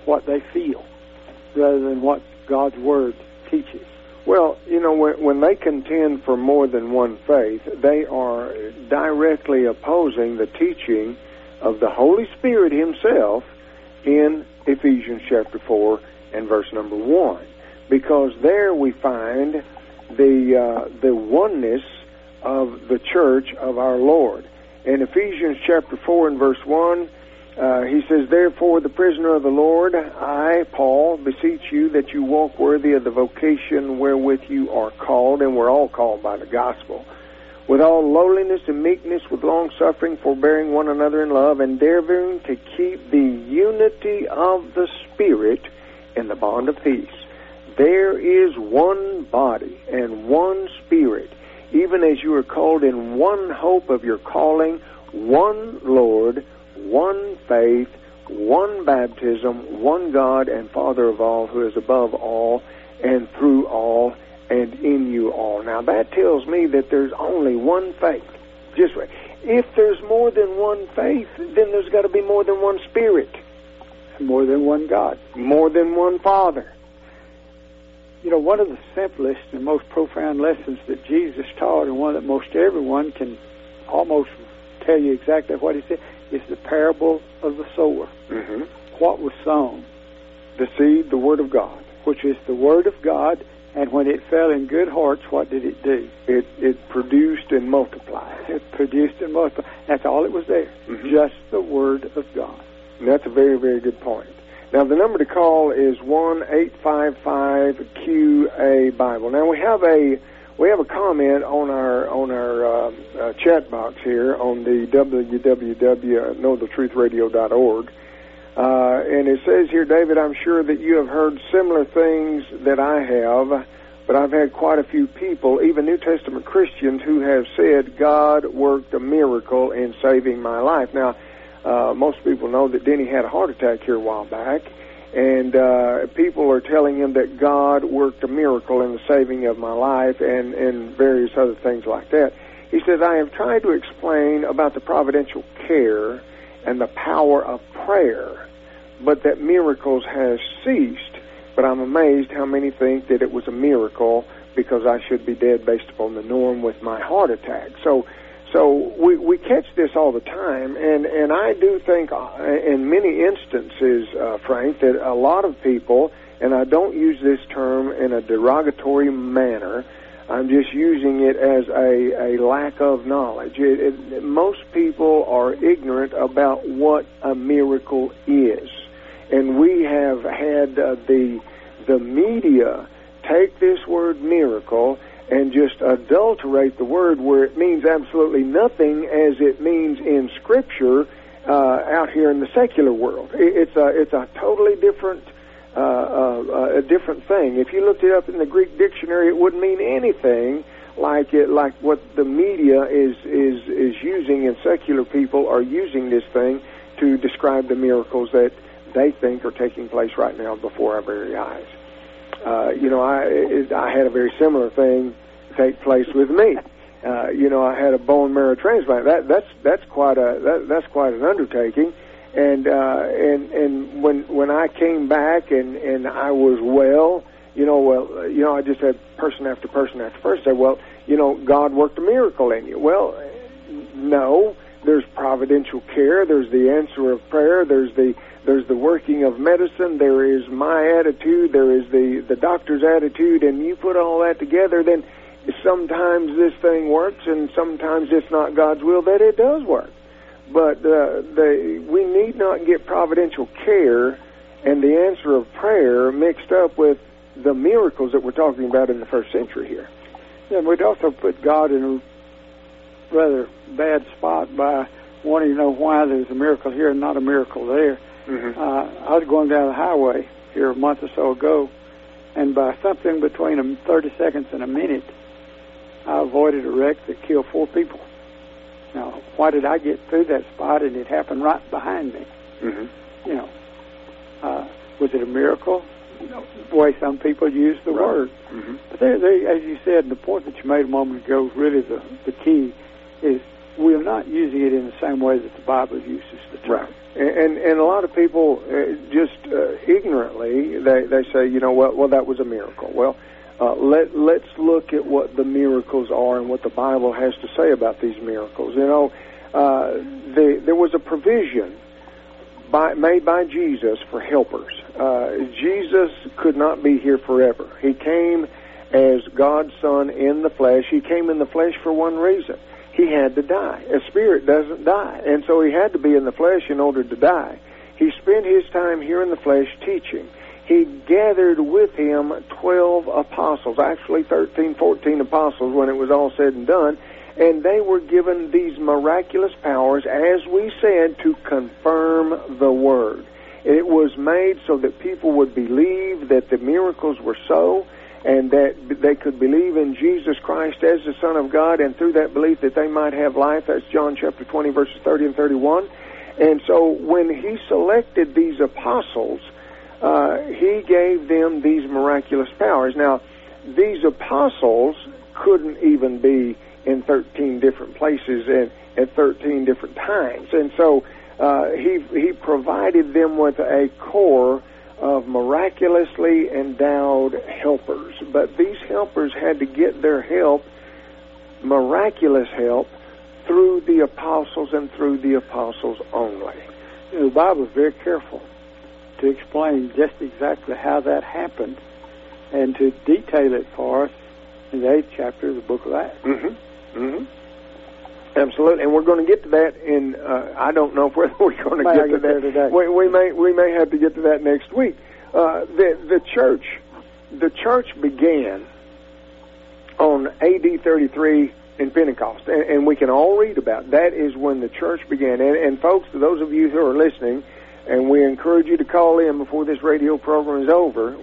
what they feel rather than what God's Word teaches. Well, you know, when they contend for more than one faith, they are directly opposing the teaching of the Holy Spirit himself in Ephesians chapter 4 and verse number 1. Because there we find the oneness of the church of our Lord. In Ephesians chapter 4 and verse 1, he says, "Therefore, the prisoner of the Lord, I, Paul, beseech you that you walk worthy of the vocation wherewith you are called," and we're all called by the gospel, "with all lowliness and meekness, with long-suffering, forbearing one another in love, endeavoring to keep the unity of the Spirit in the bond of peace. There is one body and one Spirit, even as you are called in one hope of your calling, one Lord, one faith, one baptism, one God and Father of all, who is above all and through all and in you all." Now that tells me that there's only one faith. Just if there's more than one faith, then there's got to be more than one Spirit, More than one God. more than one Father. You know, one of the simplest and most profound lessons that Jesus taught, and one that most everyone can almost tell you exactly what he said, is the parable of the sower. Mm-hmm. What was sown? The seed, the Word of God. Which is the Word of God, and when it fell in good hearts, what did it do? It produced and multiplied. It produced and multiplied. That's all it was there. Mm-hmm. Just the Word of God. And that's a very, very good point. Now, the number to call is 1-855-QA-BIBLE. Now, we have a comment on our chat box here on the www.knowthetruthradio.org. And it says here, "David, I'm sure that you have heard similar things that I have, but I've had quite a few people, even New Testament Christians, who have said God worked a miracle in saving my life." Now, most people know that Denny had a heart attack here a while back, and people are telling him that God worked a miracle in the saving of my life and various other things like that. He says, "I have tried to explain about the providential care and the power of prayer, but that miracles has ceased. But I'm amazed how many think that it was a miracle because I should be dead based upon the norm with my heart attack." So we catch this all the time, and I do think in many instances, Frank, that a lot of people, and I don't use this term in a derogatory manner, I'm just using it as a lack of knowledge. Most people are ignorant about what a miracle is. And we have had the media take this word miracle and just adulterate the word where it means absolutely nothing as it means in Scripture out here in the secular world. It's a totally different a different thing. If you looked it up in the Greek dictionary, it wouldn't mean anything like what the media is using, and secular people are using this thing to describe the miracles that they think are taking place right now before our very eyes. I had a very similar thing take place with me. I had a bone marrow transplant. That's quite an undertaking. And when I came back and I was well, I just had person after person after person say, "Well, God worked a miracle in you." Well, no. There's providential care. There's the answer of prayer. There's the working of medicine. There is my attitude. There is the doctor's attitude. And you put all that together, then sometimes this thing works, and sometimes it's not God's will that it does work. But we need not get providential care and the answer of prayer mixed up with the miracles that we're talking about in the first century here. Yeah, we'd also put God in a rather bad spot by wanting to know why there's a miracle here and not a miracle there. Mm-hmm. I was going down the highway here a month or so ago, and by something between 30 seconds and a minute, I avoided a wreck that killed 4 people. Now, why did I get through that spot and it happened right behind me? Mm-hmm. Was it a miracle? The way some people use the word. Mm-hmm. But there, as you said, the point that you made a moment ago, really the key is we're not using it in the same way that the Bible uses the term. Right. And a lot of people just ignorantly, they say, you know what, well, that was a miracle. Well, let's look at what the miracles are and what the Bible has to say about these miracles. You know, there was a provision made by Jesus for helpers. Jesus could not be here forever. He came as God's Son in the flesh. He came in the flesh for one reason. He had to die. A spirit doesn't die. And so he had to be in the flesh in order to die. He spent his time here in the flesh teaching. He gathered with him 12 apostles, actually 13, 14 apostles when it was all said and done, and they were given these miraculous powers, as we said, to confirm the Word. It was made so that people would believe that the miracles were so, and that they could believe in Jesus Christ as the Son of God, and through that belief that they might have life. That's John chapter 20, verses 30 and 31. And so when he selected these apostles, he gave them these miraculous powers. Now, these apostles couldn't even be in 13 different places and at 13 different times. And so he provided them with a core of miraculously endowed helpers. But these helpers had to get their help, miraculous help, through the apostles and through the apostles only. You know, the Bible is very careful to explain just exactly how that happened and to detail it for us in the 8th chapter of the book of Acts. Mm-hmm. Mm-hmm. Absolutely, and we're going to get to that in, I don't know whether we're going to get to that today. We may have to get to that next week. The church began on AD 33 in Pentecost, and we can all read about it. That is when the church began. And folks, to those of you who are listening, and we encourage you to call in before this radio program is over,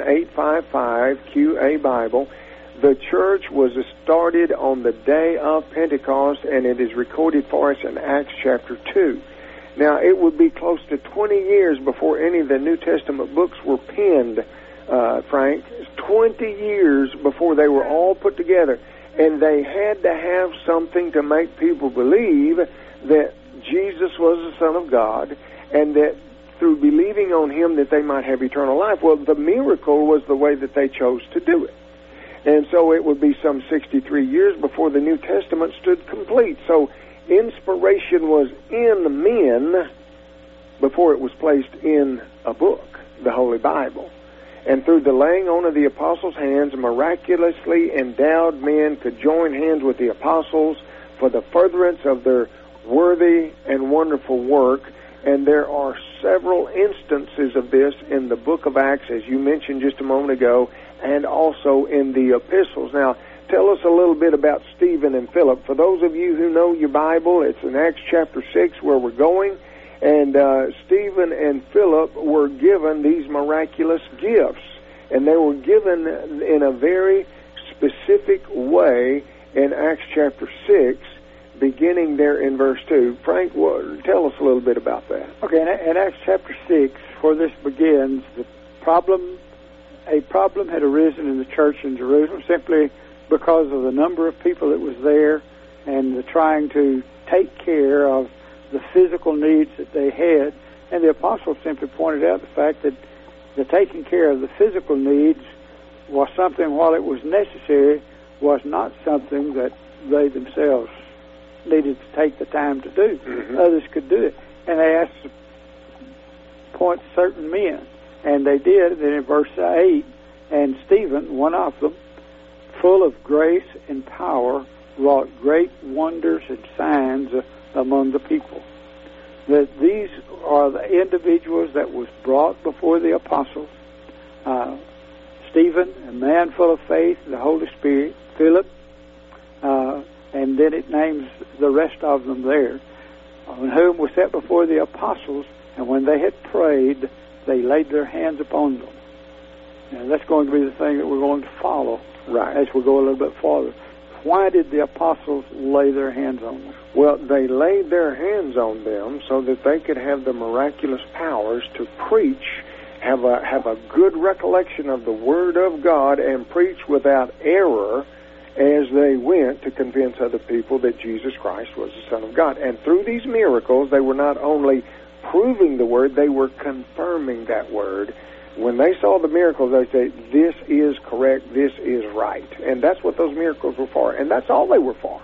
1-855-QA-BIBLE. The church was started on the day of Pentecost, and it is recorded for us in Acts chapter 2. Now, it would be close to 20 years before any of the New Testament books were penned, Frank. 20 years before they were all put together. And they had to have something to make people believe that Jesus was the Son of God, and that through believing on him that they might have eternal life. Well, the miracle was the way that they chose to do it. And so it would be some 63 years before the New Testament stood complete. So inspiration was in men before it was placed in a book, the Holy Bible. And through the laying on of the apostles' hands, miraculously endowed men could join hands with the apostles for the furtherance of their worthy and wonderful work. And there are several instances of this in the book of Acts, as you mentioned just a moment ago, and also in the epistles. Now, tell us a little bit about Stephen and Philip. For those of you who know your Bible, it's in Acts chapter 6 where we're going, and Stephen and Philip were given these miraculous gifts, and they were given in a very specific way in Acts chapter 6, beginning there in verse 2. Frank, tell us a little bit about that. Okay, in Acts chapter 6, where this begins, a problem had arisen in the church in Jerusalem simply because of the number of people that was there and the trying to take care of the physical needs that they had. And the apostles simply pointed out the fact that the taking care of the physical needs was something, while it was necessary, was not something that they themselves needed to take the time to do. Mm-hmm. Others could do it. And they asked to point certain men. And they did. And in verse 8, and Stephen, one of them, full of grace and power, wrought great wonders and signs among the people. That these are the individuals that was brought before the apostles. Stephen, a man full of faith, the Holy Spirit. Philip, and then it names the rest of them there, on whom was set before the apostles, and when they had prayed, they laid their hands upon them. And that's going to be the thing that we're going to follow as we go a little bit farther. Why did the apostles lay their hands on them? Well, they laid their hands on them so that they could have the miraculous powers to preach, have a good recollection of the Word of God, and preach without error, as they went to convince other people that Jesus Christ was the Son of God. And through these miracles, they were not only proving the Word, they were confirming that Word. When they saw the miracles, they said, this is correct, this is right. And that's what those miracles were for. And that's all they were for.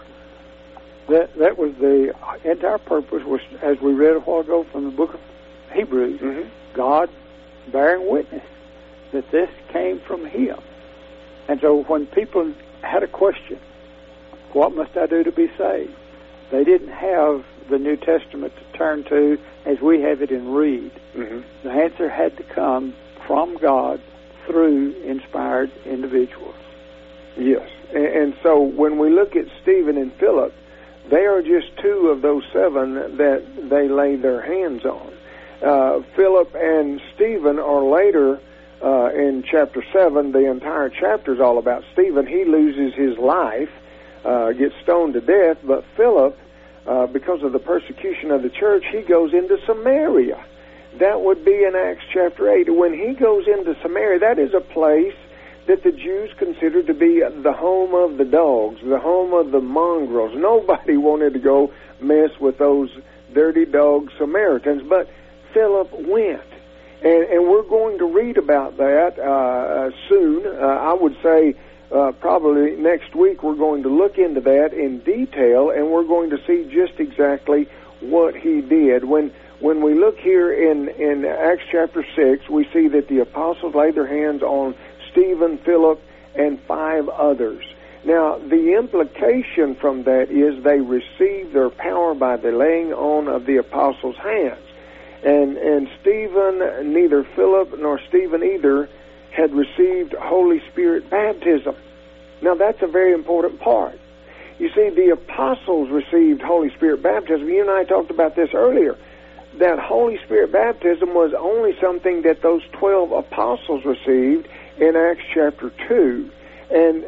That was the entire purpose, was, as we read a while ago from the book of Hebrews, God bearing witness that this came from Him. And so when people had a question, what must I do to be saved? They didn't have the New Testament to turn to as we have it and read. The answer had to come from God through inspired individuals. Yes. And so when we look at Stephen and Philip, they are just two of those seven that they laid their hands on. Philip and Stephen are later in chapter 7. The entire chapter is all about Stephen. He loses his life, gets stoned to death, but Philip, because of the persecution of the church, he goes into Samaria. That would be in Acts chapter 8. When he goes into Samaria, that is a place that the Jews considered to be the home of the dogs, the home of the mongrels. Nobody wanted to go mess with those dirty dog Samaritans, but Philip went. And we're going to read about that soon. I would say probably next week we're going to look into that in detail, and we're going to see just exactly what he did. When we look here in Acts chapter 6, we see that the apostles laid their hands on Stephen, Philip, and 5 others. Now, the implication from that is they received their power by the laying on of the apostles' hands. And Stephen, neither Philip nor Stephen either, had received Holy Spirit baptism. Now, that's a very important part. You see, the apostles received Holy Spirit baptism. You and I talked about this earlier. That Holy Spirit baptism was only something that those 12 apostles received in Acts chapter 2. And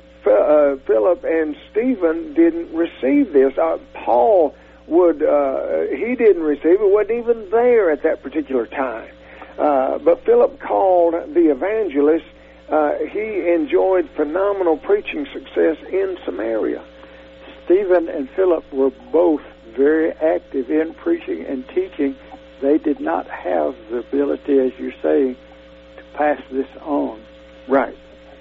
Philip and Stephen didn't receive this. Paul he didn't receive it, wasn't even there at that particular time. But Philip called the evangelist. He enjoyed phenomenal preaching success in Samaria. Stephen and Philip were both very active in preaching and teaching. They did not have the ability, as you're saying, to pass this on. Right.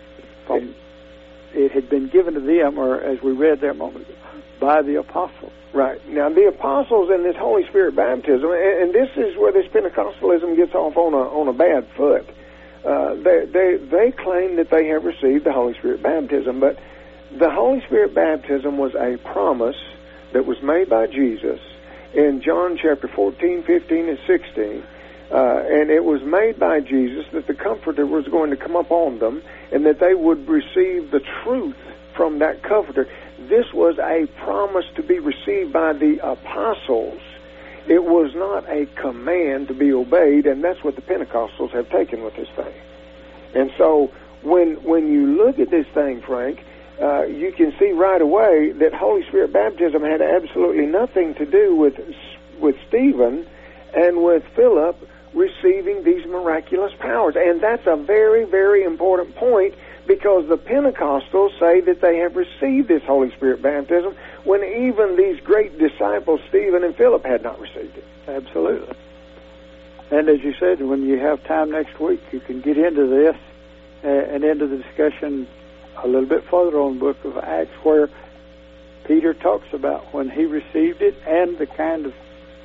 It had been given to them, or as we read there a moment ago, by the apostles. Right. Now, the apostles and this Holy Spirit baptism, and this is where this Pentecostalism gets off on a bad foot. They claim that they have received the Holy Spirit baptism, but the Holy Spirit baptism was a promise that was made by Jesus in John chapter 14, 15, and 16. And it was made by Jesus that the Comforter was going to come upon them and that they would receive the truth from that Comforter. This was a promise to be received by the apostles. It was not a command to be obeyed, and that's what the Pentecostals have taken with this thing. And so when you look at this thing, Frank, you can see right away that Holy Spirit baptism had absolutely nothing to do with Stephen and with Philip receiving these miraculous powers. And that's a very, very important point, because the Pentecostals say that they have received this Holy Spirit baptism when even these great disciples, Stephen and Philip, had not received it. Absolutely. And as you said, when you have time next week, you can get into this and into the discussion a little bit further on the book of Acts, where Peter talks about when he received it and the kind of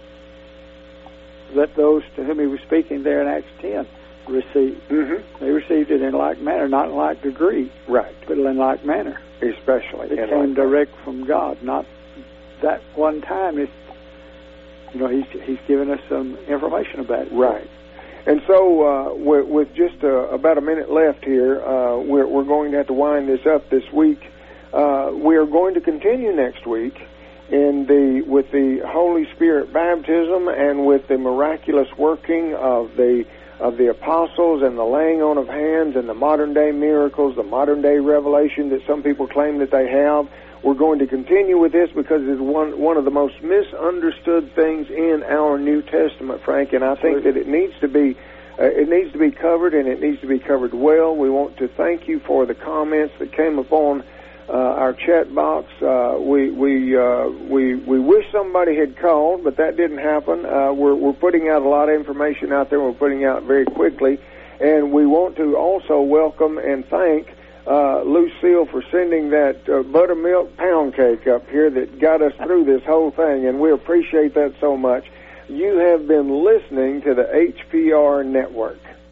that those to whom he was speaking there in Acts 10 received. They received it in like manner, not in like degree, right, but in like manner. Especially. It came direct from God, not that one time. It's, he's given us some information about it. Right. And so with just about a minute left here, we're going to have to wind this up this week. We are going to continue next week with the Holy Spirit baptism and with the miraculous working of the apostles and the laying on of hands and the modern day miracles, the modern day revelation that some people claim that they have. We're going to continue with this because it's one of the most misunderstood things in our New Testament, Frank, and I think that it needs to be covered, and it needs to be covered well. We want to thank you for the comments that came upon our chat box. We wish somebody had called, but that didn't happen. We're putting out a lot of information out there. We're putting out very quickly, and we want to also welcome and thank Lucille for sending that buttermilk pound cake up here that got us through this whole thing, and we appreciate that so much. You have been listening to the HPR Network.